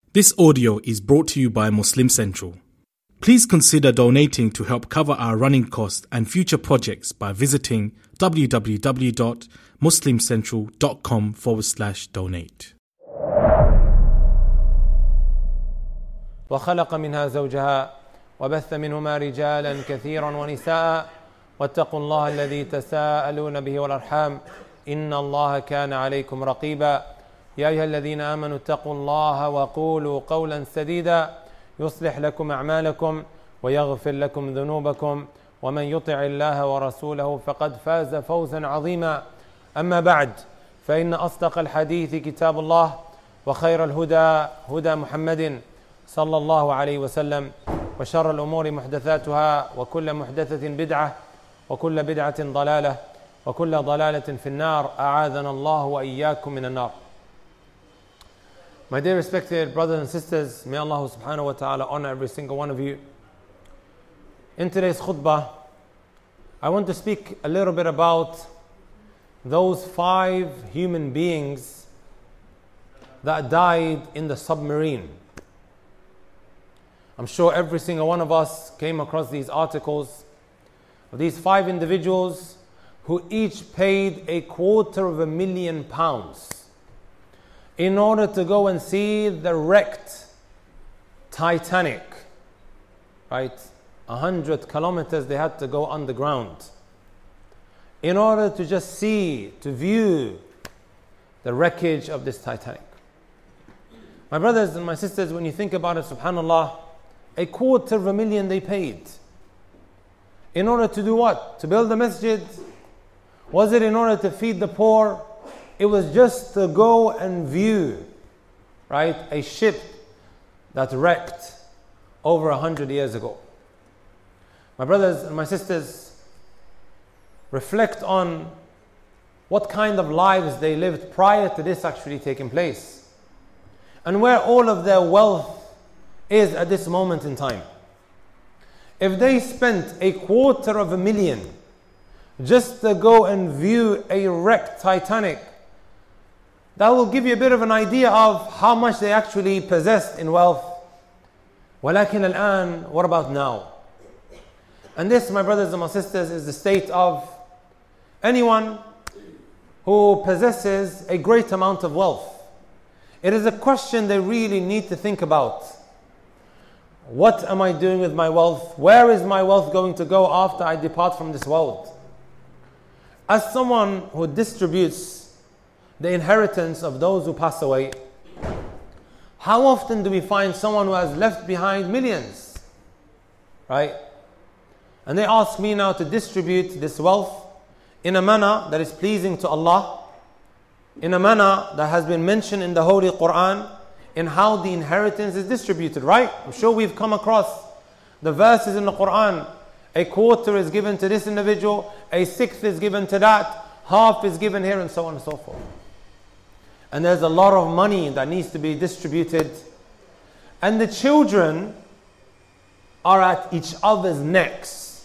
This audio is brought to you by Muslim Central. Please consider donating to help cover our running costs and future projects by visiting www.muslimcentral.com/donate. وخلق منها زوجها وبث منهما رجالا كثيرا ونساء واتقوا الله الذي تساءلون به والأرحام إن الله كان عليكم رقيبا يا أيها الذين آمنوا اتقوا الله وقولوا قولا سديدا يصلح لكم أعمالكم ويغفر لكم ذنوبكم ومن يطع الله ورسوله فقد فاز فوزا عظيما أما بعد فإن أصدق الحديث كتاب الله وخير الهدى هدى محمد صلى الله عليه وسلم وشر الأمور محدثاتها وكل محدثة بدعة وكل بدعة ضلالة وكل ضلالة في النار أعاذنا الله وإياكم من النار. My dear respected brothers and sisters, may Allah subhanahu wa ta'ala honor every single one of you. In today's khutbah, I want to speak a little bit about those 5 human beings that died in the submarine. I'm sure every single one of us came across these articles of these 5 individuals who each paid £250,000 in order to go and see the wrecked Titanic, right? 100 kilometers they had to go underground in order to just see, to view the wreckage of this Titanic. My brothers and my sisters, when you think about it, subhanAllah, $250,000 they paid. In order to do what? To build a masjid? Was it in order to feed the poor? It was just to go and view, right, a ship that wrecked over 100 years ago. My brothers and my sisters, reflect on what kind of lives they lived prior to this actually taking place, and where all of their wealth is at this moment in time. If they spent $250,000 just to go and view a wrecked Titanic, that will give you a bit of an idea of how much they actually possessed in wealth. وَلَكِنَ الْآن, what about now? And this, my brothers and my sisters, is the state of anyone who possesses a great amount of wealth. It is a question they really need to think about. What am I doing with my wealth? Where is my wealth going to go after I depart from this world? As someone who distributes the inheritance of those who pass away, how often do we find someone who has left behind millions, right? And they ask me now to distribute this wealth in a manner that is pleasing to Allah, in a manner that has been mentioned in the Holy Quran, in how the inheritance is distributed, right? I'm sure we've come across the verses in the Quran. A quarter is given to this individual, a sixth is given to that, half is given here, and so on and so forth. And there's a lot of money that needs to be distributed. And the children are at each other's necks.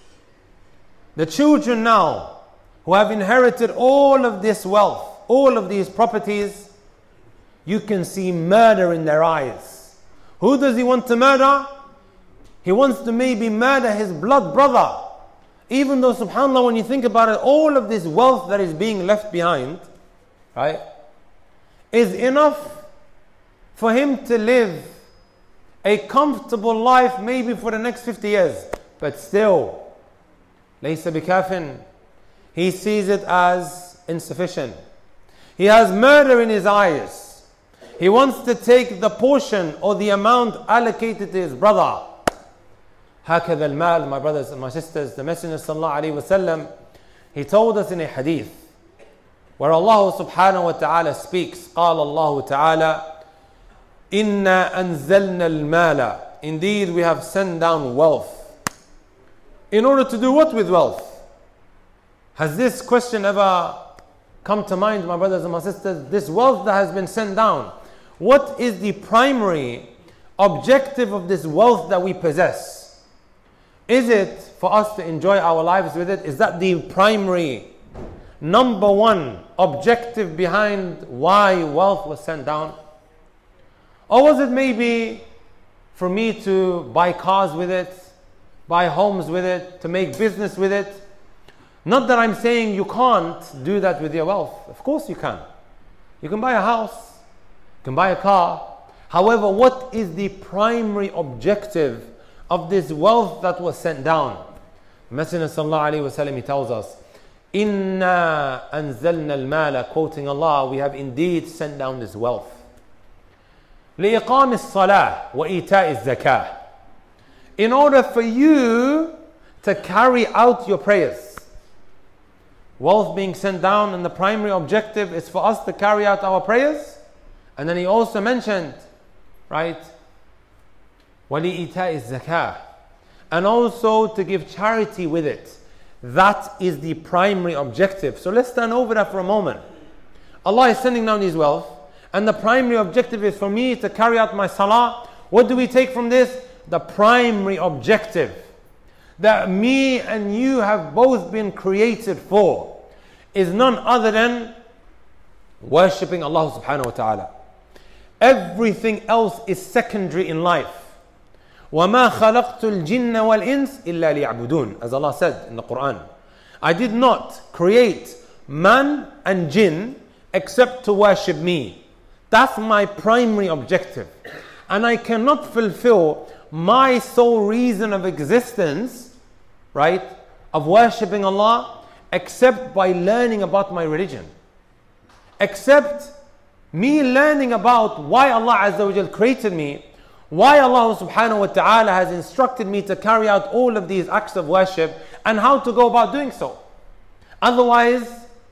The children now, who have inherited all of this wealth, all of these properties, you can see murder in their eyes. Who does he want to murder? He wants to maybe murder his blood brother. Even though, subhanAllah, when you think about it, all of this wealth that is being left behind, right, is enough for him to live a comfortable life maybe for the next 50 years. But still, لَيْسَ بِكَافٍ, he sees it as insufficient. He has murder in his eyes. He wants to take the portion or the amount allocated to his brother. هكذا المال, my brothers and my sisters, the Messenger sallallahu alaihi wasallam, he told us in a hadith where Allah subhanahu wa ta'ala speaks, قال الله تعالى إِنَّا أَنزَلْنَا الْمَالَ, indeed we have sent down wealth. In order to do what with wealth? Has this question ever come to mind, my brothers and my sisters? This wealth that has been sent down, what is the primary objective of this wealth that we possess? Is it for us to enjoy our lives with it? Is that the primary, number one objective behind why wealth was sent down? Or was it maybe for me to buy cars with it, buy homes with it, to make business with it? Not that I'm saying you can't do that with your wealth. Of course you can. You can buy a house, you can buy a car. However, what is the primary objective of this wealth that was sent down? The Messenger sallallahu alaihi wasallam, he tells us, "Inna anzalna al-mala," quoting Allah, we have indeed sent down this wealth. لِإِقَامِ الصَّلَاةِ وَإِيتَاءِ الزَّكَاةِ, in order for you to carry out your prayers. Wealth being sent down, and the primary objective is for us to carry out our prayers. And then he also mentioned, right, وَلِإِيتَاءِ الزَّكَاةِ, and also to give charity with it. That is the primary objective. So let's stand over that for a moment. Allah is sending down His wealth, and the primary objective is for me to carry out my salah. What do we take from this? The primary objective that me and you have both been created for is none other than worshipping Allah subhanahu wa ta'ala. Everything else is secondary in life. وَمَا خَلَقْتُ الْجِنَّ وَالْإِنسِ إِلَّا لِيَعْبُدُونَ, as Allah said in the Quran. I did not create man and jinn except to worship me. That's my primary objective. And I cannot fulfill my sole reason of existence, right, of worshipping Allah, except by learning about my religion. Except me learning about why Allah Azza wa Jal created me, why Allah subhanahu wa ta'ala has instructed me to carry out all of these acts of worship, and how to go about doing so. Otherwise,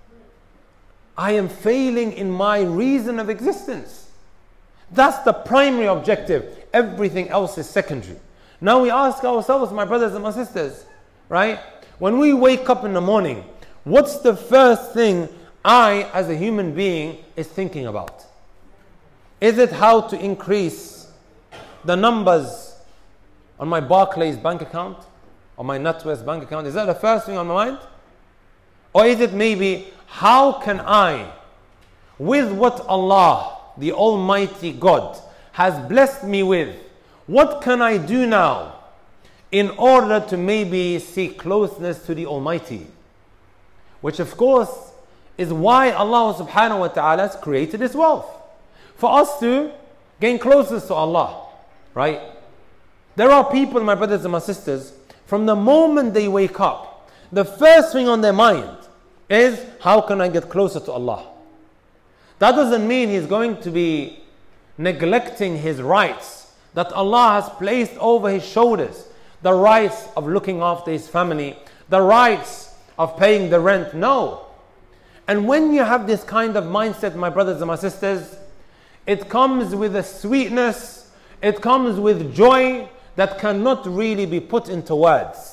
I am failing in my reason of existence. That's the primary objective. Everything else is secondary. Now we ask ourselves, my brothers and my sisters, right? When we wake up in the morning, what's the first thing I, as a human being, is thinking about? Is it how to increase the numbers on my Barclays bank account, or my NatWest bank account? Is that the first thing on my mind? Or is it maybe, how can I, with what Allah, the Almighty God, has blessed me with, what can I do now in order to maybe seek closeness to the Almighty? Which of course is why Allah subhanahu wa ta'ala has created this wealth. For us to gain closeness to Allah, right? There are people, my brothers and my sisters, from the moment they wake up, the first thing on their mind is, how can I get closer to Allah? That doesn't mean he's going to be neglecting his rights that Allah has placed over his shoulders. The rights of looking after his family, the rights of paying the rent. No. And when you have this kind of mindset, my brothers and my sisters, it comes with a sweetness, it comes with joy that cannot really be put into words.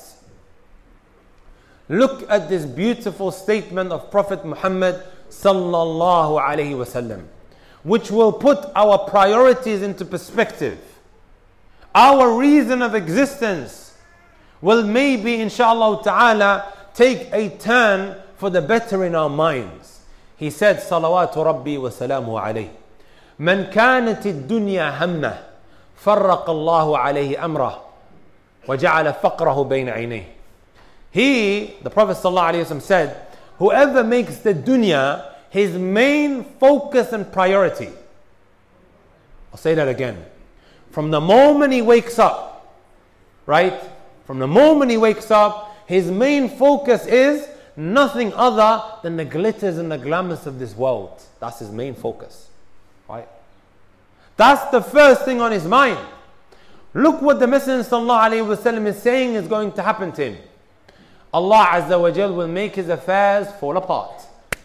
Look at this beautiful statement of Prophet Muhammad sallallahu alaihi wasallam, which will put our priorities into perspective. Our reason of existence will maybe, inshallah ta'ala, take a turn for the better in our minds. He said, salawatu rabbi wa salamu alayhi, man kanat ad-dunya hamma farraqa Allahu alayhi amrah wa ja'ala faqrahu bayna aynayhi. He, the Prophet sallallahu alayhi wasallam, said, whoever makes the dunya his main focus and priority. I'll say that again. From the moment he wakes up, right? From the moment he wakes up, his main focus is nothing other than the glitters and the glamours of this world. That's his main focus, right? That's the first thing on his mind. Look what the Messenger sallallahu alaihi wasallam is saying is going to happen to him. Allah Azza wa Jal will make his affairs fall apart.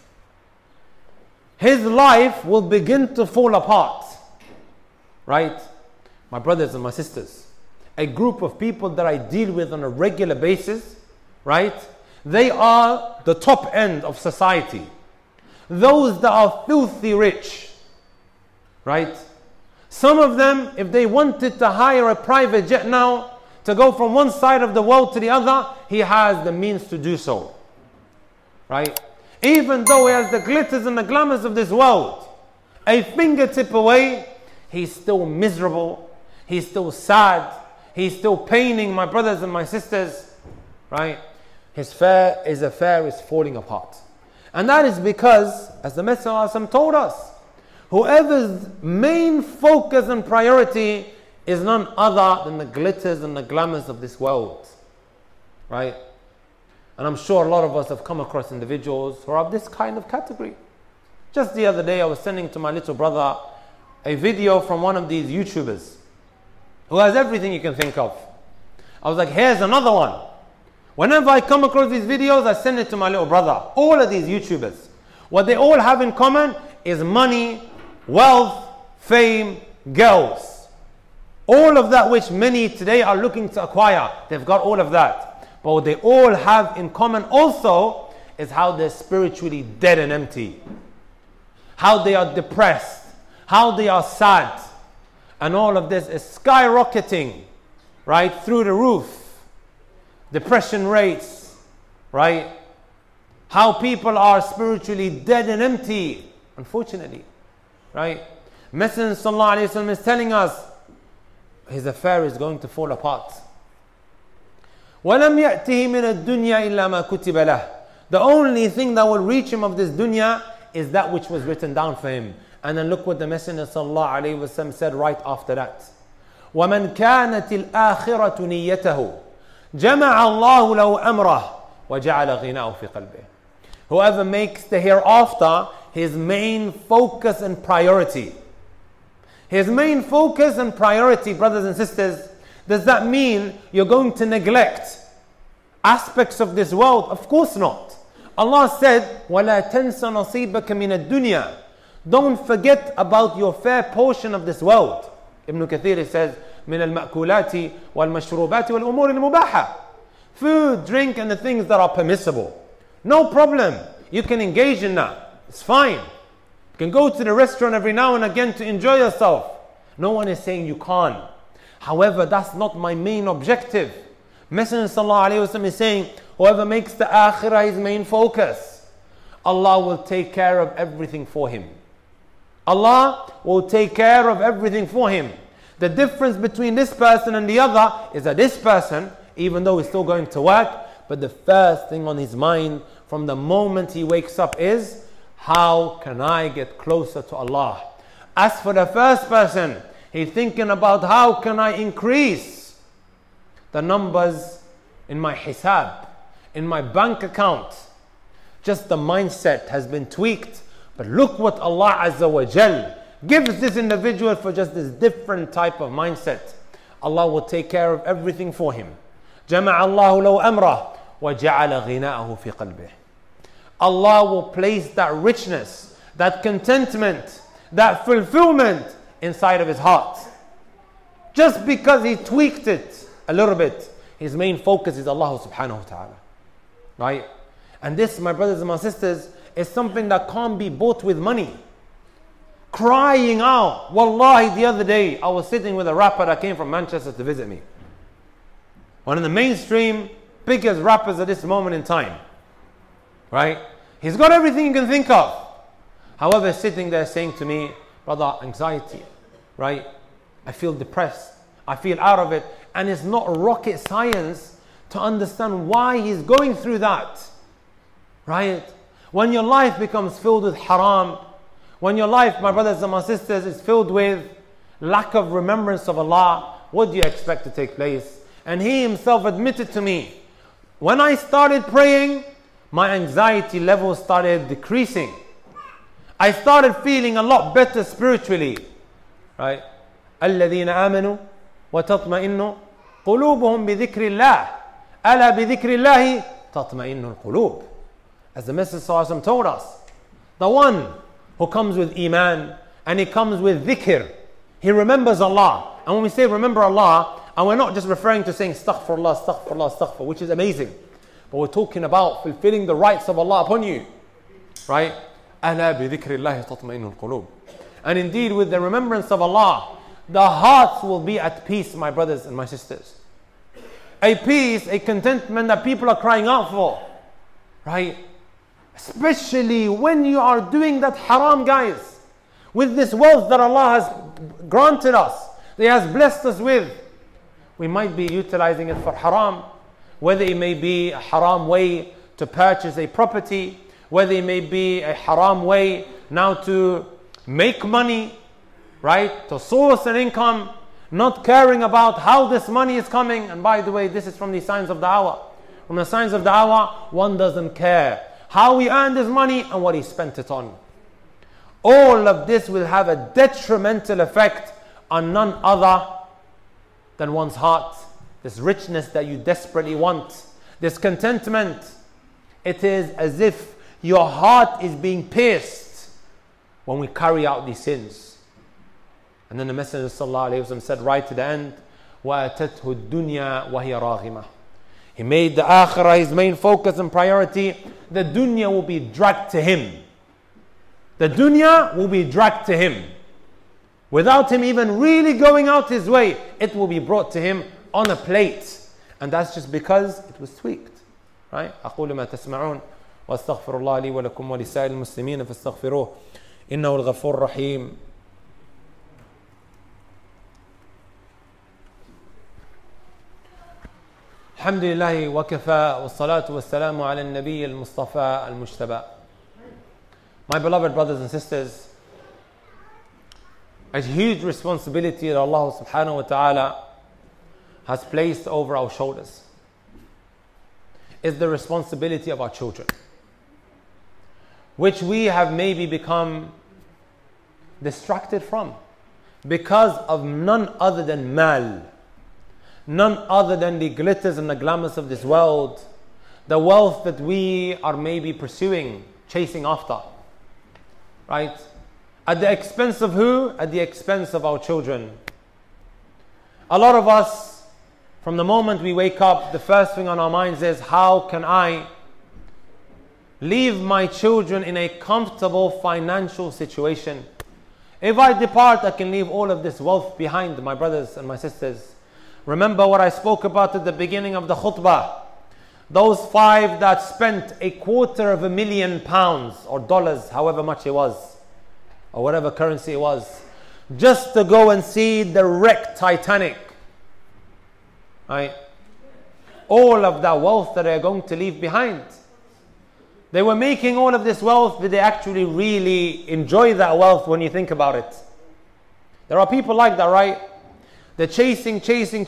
His life will begin to fall apart. Right? My brothers and my sisters, a group of people that I deal with on a regular basis, right? They are the top end of society. Those that are filthy rich, right? Some of them, if they wanted to hire a private jet now to go from one side of the world to the other, he has the means to do so, right? Even though he has the glitters and the glamours of this world, a fingertip away, he's still miserable, he's still sad, he's still paining my brothers and my sisters, right? His affair is falling apart. And that is because, as the Messenger told us, whoever's main focus and priority is none other than the glitters and the glamours of this world, right? And I'm sure a lot of us have come across individuals who are of this kind of category. Just the other day, I was sending to my little brother a video from one of these YouTubers who has everything you can think of. I was like, here's another one. Whenever I come across these videos, I send it to my little brother. All of these YouTubers, what they all have in common is money, wealth, fame, girls. All of that which many today are looking to acquire. They've got all of that. But what they all have in common also is how they're spiritually dead and empty. How they are depressed. How they are sad. And all of this is skyrocketing, right, through the roof. Depression rates, right? How people are spiritually dead and empty, unfortunately, right? Messenger sallallahu alaihi wasallam is telling us his affair is going to fall apart. وَلَمْ يَأْتِهِ مِنَ الدُّنْيَا إِلَّا مَا كُتِبَ لَهُ. The only thing that will reach him of this dunya is that which was written down for him. And then look what the Messenger sallallahu alaihi wasallam said right after that. وَمَنْ كَانَتِ الْآخِرَةُ نِيَّتَهُ جَمَعَ اللَّهُ لَهُ أَمْرَهُ وَجَعَلَ غِنَاءَهُ فِي قَلْبِهِ. Whoever makes the hereafter his main focus and priority. His main focus and priority, brothers and sisters, does that mean you're going to neglect aspects of this world? Of course not. Allah said, وَلَا تَنْسَ نَصِيبَكَ مِنَ الدُّنْيا. Don't forget about your fair portion of this world. Ibn Kathir says, من المأكولات والمشروبات والأمور المباحة. Food, drink, and the things that are permissible. No problem. You can engage in that. It's fine. You can go to the restaurant every now and again to enjoy yourself. No one is saying you can't. However, that's not my main objective. Messenger sallallahu alaihi wasallam is saying, whoever makes the akhirah his main focus, Allah will take care of everything for him. Allah will take care of everything for him. The difference between this person and the other is that this person, even though he's still going to work, but the first thing on his mind from the moment he wakes up is, how can I get closer to Allah? As for the first person, he's thinking about how can I increase the numbers in my hisab, in my bank account. Just the mindset has been tweaked. But look what Allah Azza wa Jal gives this individual for just this different type of mindset. Allah will take care of everything for him. جَمَعَ اللَّهُ لَوْ أَمْرَهُ وَجَعَلَ غِنَاءَهُ فِي قَلْبِهِ. Allah will place that richness, that contentment, that fulfillment inside of his heart. Just because he tweaked it a little bit, his main focus is Allah subhanahu wa ta'ala. Right? And this, my brothers and my sisters, is something that can't be bought with money. Crying out. Wallahi, the other day, I was sitting with a rapper that came from Manchester to visit me. One of the mainstream, biggest rappers at this moment in time. Right? He's got everything you can think of. However, sitting there saying to me, brother, anxiety. Right? I feel depressed. I feel out of it. And it's not rocket science to understand why he's going through that. Right? When your life becomes filled with haram, when your life, my brothers and my sisters, is filled with lack of remembrance of Allah, what do you expect to take place? And he himself admitted to me, when I started praying, my anxiety levels started decreasing. I started feeling a lot better spiritually. Right? الَّذِينَ آمَنُوا وَتَطْمَئِنُّ قُلُوبُهُمْ بِذِكْرِ اللَّهِ أَلَا بِذِكْرِ اللَّهِ تَطْمَئِنُّ الْقُلُوبِ. As the Messenger told us, the one who comes with iman and he comes with dhikr, he remembers Allah. And when we say remember Allah, and we're not just referring to saying astaghfirullah, astaghfirullah, astaghfir, which is amazing, but we're talking about fulfilling the rights of Allah upon you. Right? أَلَا بِذِكْرِ اللَّهِ تَطْمَئِنُّ الْقُلُوبِ. And indeed, with the remembrance of Allah, the hearts will be at peace, my brothers and my sisters. A peace, a contentment that people are crying out for. Right? Especially when you are doing that haram, guys. with this wealth that Allah has granted us, that He has blessed us with, we might be utilizing it for haram, whether it may be a haram way to purchase a property, whether it may be a haram way now to make money, right? To source an income, not caring about how this money is coming. And by the way, this is from the signs of da'wah. From the signs of da'wah, one doesn't care how he earned his money and what he spent it on. All of this will have a detrimental effect on none other than one's heart. This richness that you desperately want, this contentment, it is as if your heart is being pierced when we carry out these sins. And then the Messenger ﷺ said right to the end, وَأَتَتْهُ الدُّنْيَا وَهِيَ رَاغِمَةٌ. He made the akhirah his main focus and priority. The dunya will be dragged to him. The dunya will be dragged to him. Without him even really going out his way, it will be brought to him on a plate. And that's just because it was tweaked. Right? أقول ما تسمعون وأستغفر الله لي ولكم ولسائر المسلمين فاستغفروه إنه الغفور الرحيم. الحمد لله وكفى والصلاة والسلام على النبي المصطفى المجتبى. My beloved brothers and sisters, a huge responsibility that Allah subhanahu wa ta'ala has placed over our shoulders is the responsibility of our children, which we have maybe become distracted from because of none other than mal, none other than the glitters and the glamours of this world, the wealth that we are maybe pursuing, chasing after, right? At the expense of who? At the expense of our children. A lot of us, from the moment we wake up, the first thing on our minds is, how can I leave my children in a comfortable financial situation? If I depart, I can leave all of this wealth behind, my brothers and my sisters. Remember what I spoke about at the beginning of the khutbah. Those 5 that spent £250,000 or dollars, however much it was, or whatever currency it was, just to go and see the wrecked Titanic. Right? All of that wealth that they're going to leave behind. They were making all of this wealth. Did they actually really enjoy that wealth when you think about it? There are people like that, right? They're chasing,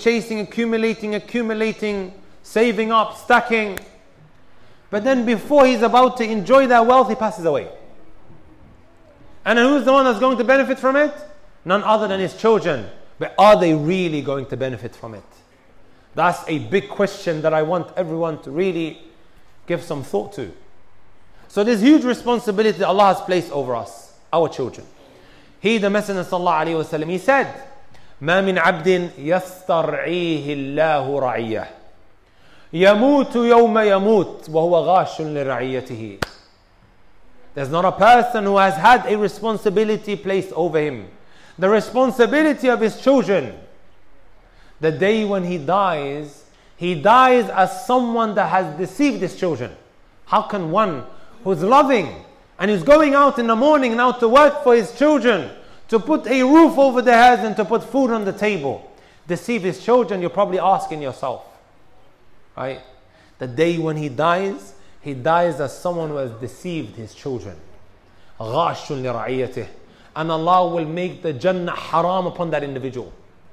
accumulating, saving up, stacking. But then before he's about to enjoy that wealth, he passes away. And then who's the one that's going to benefit from it? None other than his children. But are they really going to benefit from it? That's a big question that I want everyone to really give some thought to. So this huge responsibility that Allah has placed over us, our children. He, the Messenger sallallahu alaihi wasallam, he said, ما من عبد يسترعيه الله رعيه يموت يوم يموت وهو غاش لرعيته. There's not a person who has had a responsibility placed over him, the responsibility of his children. The day when he dies as someone that has deceived his children. How can one who's loving and who's going out in the morning now to work for his children, to put a roof over their heads and to put food on the table, deceive his children? You're probably asking yourself, right? The day when he dies as someone who has deceived his children. غَاشٌ لِرَعِيَّتِهِ. And Allah will make the Jannah haram upon that individual.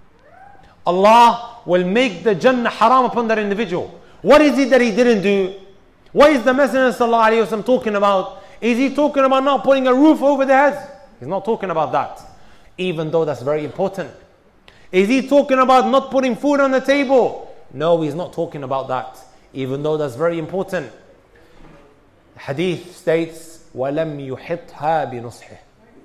Allah will make the Jannah haram upon that individual. What is it that he didn't do? What is the Messenger sallallahu alaihi wasallam talking about? Is he talking about not putting a roof over their heads? He's not talking about that, even though that's very important. Is he talking about not putting food on the table? No, he's not talking about that, even though that's very important. Hadith states, وَلَمْ يُحِطْهَا بِنُصْحِهِ.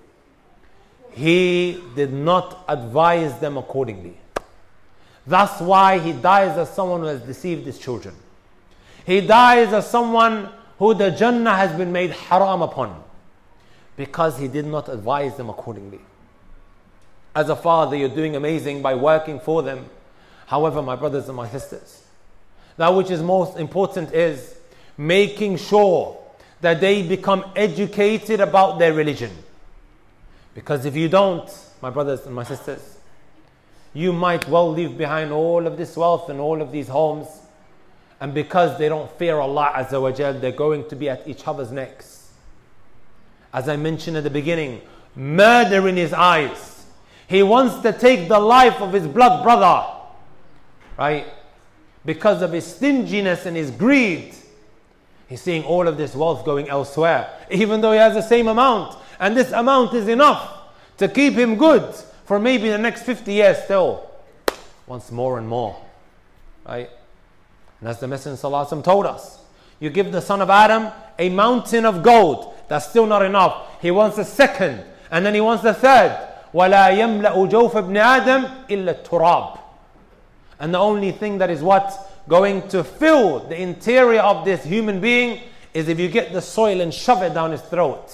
He did not advise them accordingly. That's why he dies as someone who has deceived his children. He dies as someone who the Jannah has been made haram upon, because he did not advise them accordingly. As a father, you're doing amazing by working for them. However, my brothers and my sisters, that which is most important is making sure that they become educated about their religion. Because if you don't, my brothers and my sisters, you might well leave behind all of this wealth and all of these homes, and because they don't fear Allah Azza wa Jal, they're going to be at each other's necks. As I mentioned at the beginning, murder in his eyes. He wants to take the life of his blood brother, right? Because of his stinginess and his greed. He's seeing all of this wealth going elsewhere, even though he has the same amount. And this amount is enough to keep him good for maybe the next 50 years still. Wants more and more, right? And as the Messenger ﷺ told us, you give the son of Adam a mountain of gold, that's still not enough. He wants a second, and then he wants the third. وَلَا يَمْلَأُ جَوْفَ ابْنِ آدَمْ إِلَّا التُّرَابِ. And the only thing that is going to fill the interior of this human being is if you get the soil and shove it down his throat.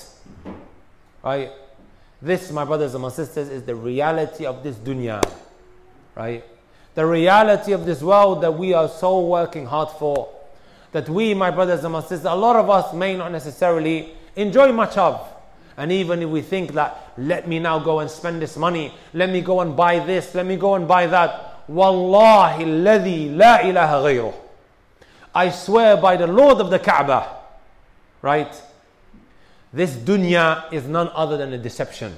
Right? This, my brothers and my sisters, is the reality of this dunya. Right? The reality of this world that we are so working hard for. That we, my brothers and my sisters, a lot of us may not necessarily enjoy much of. And even if we think that, let me now go and spend this money, let me go and buy this, let me go and buy that. Wallahi alladhi la ilaha ghayruh. I swear by the Lord of the Kaaba, right? This dunya is none other than a deception.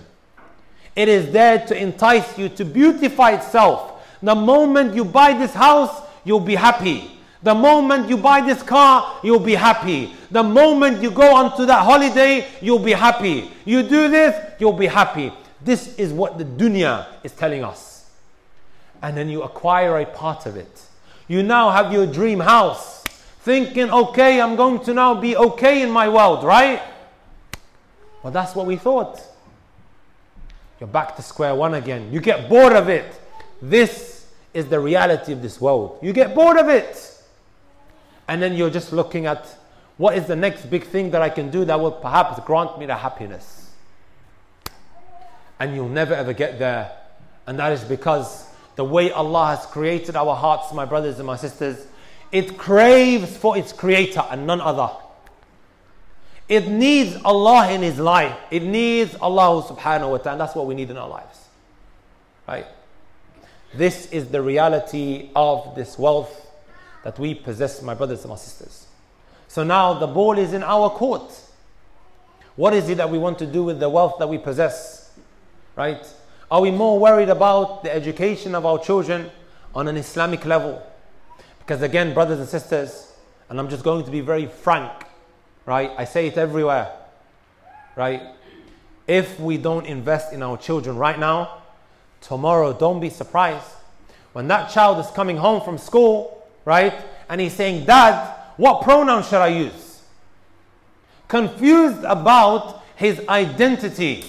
It is there to entice you to beautify itself. The moment you buy this house, you'll be happy. The moment you buy this car, you'll be happy. The moment you go on to that holiday, you'll be happy. You do this, you'll be happy. This is what the dunya is telling us. And then you acquire a part of it. You now have your dream house, thinking, okay, I'm going to now be okay in my world, right? Well, that's what we thought. You're back to square one again. You get bored of it. This is the reality of this world. You get bored of it. And then you're just looking at, what is the next big thing that I can do that will perhaps grant me the happiness? And you'll never ever get there. And that is because the way Allah has created our hearts, my brothers and my sisters, it craves for its creator and none other. It needs Allah in his life. It needs Allah subhanahu wa ta'ala. That's what we need in our lives. Right? This is the reality of this wealth that we possess, my brothers and my sisters. So now the ball is in our court. What is it that we want to do with the wealth that we possess? Right? Are we more worried about the education of our children on an Islamic level? Because again, brothers and sisters, and I'm just going to be very frank, right? I say it everywhere, right? If we don't invest in our children right now, tomorrow, don't be surprised when that child is coming home from school, right? And he's saying, Dad, what pronoun should I use? Confused about his identity,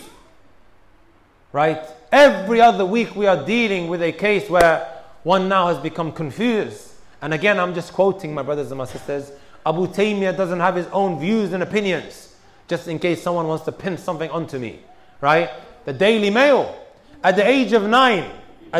right? Every other week we are dealing with a case where one now has become confused. And again, I'm just quoting, my brothers and my sisters. Abu Taymiyyah doesn't have his own views and opinions, just in case someone wants to pin something onto me, right? The Daily Mail, at the age of 9,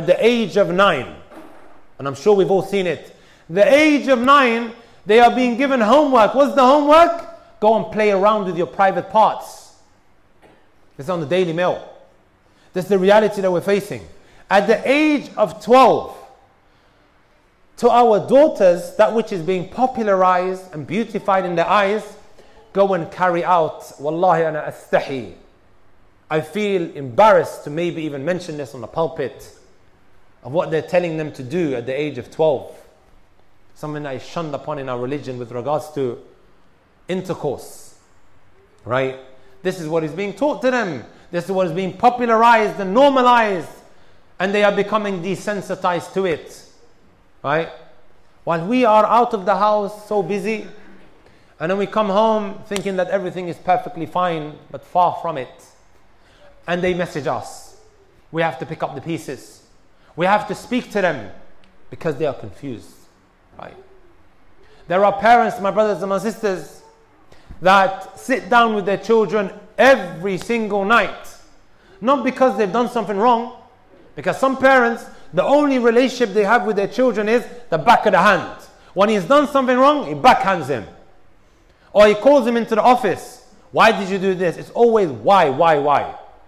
and I'm sure we've all seen it, the age of 9, they are being given homework. What's the homework? Go and play around with your private parts. This is on the Daily Mail. This is the reality that we're facing. At the age of 12, to our daughters, that which is being popularized and beautified in their eyes, go and carry out. Wallahi ana astahi. I feel embarrassed to maybe even mention this on the pulpit, of what they're telling them to do at the age of 12. Something that is shunned upon in our religion with regards to intercourse. Right? This is what is being taught to them. This is what is being popularized and normalized. And they are becoming desensitized to it. Right? While we are out of the house so busy, and then we come home thinking that everything is perfectly fine, but far from it. And they message us. We have to pick up the pieces. We have to speak to them because they are confused. Right? There are parents, my brothers and my sisters, that sit down with their children every single night. Not because they've done something wrong, because some parents, the only relationship they have with their children is the back of the hand. When he's done something wrong, he backhands him. Or he calls him into the office. Why did you do this? It's always why.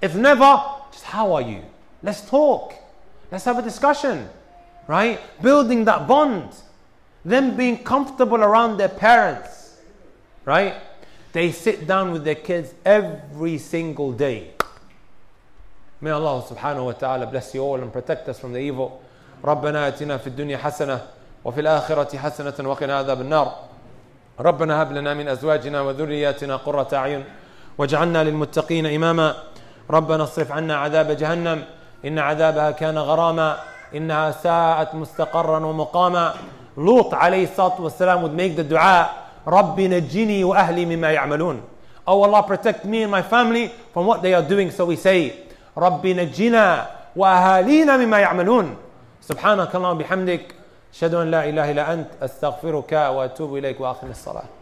If never, just how are you? Let's talk. Let's have a discussion, right? Building that bond. Them being comfortable around their parents, right? They sit down with their kids every single day. May Allah subhanahu wa ta'ala bless you all and protect us from the evil. ربنا آتنا في الدنيا حسنة وفي الآخرة حسنة وقنا عذاب النار. ربنا هب لنا من أزواجنا وذرياتنا قرة أعين واجعلنا للمتقين إماما. ربنا اصرف عنا عذاب جهنم إن عذابها كان غراما إنها ساءت مستقرا ومقاما. Lut alayhi salatu wasalam would make the dua, Rabbi najini wa ahli mimma ya'malun. Oh Allah, protect me and my family from what they are doing. So we say, Rabbi najina wa ahalina mimma ya'malun. Subhanaka Allahumma bihamdik. Ashhadu an la ilaha illa ant. Astaghfiruka wa atubu ilayk wa aqim as-salah.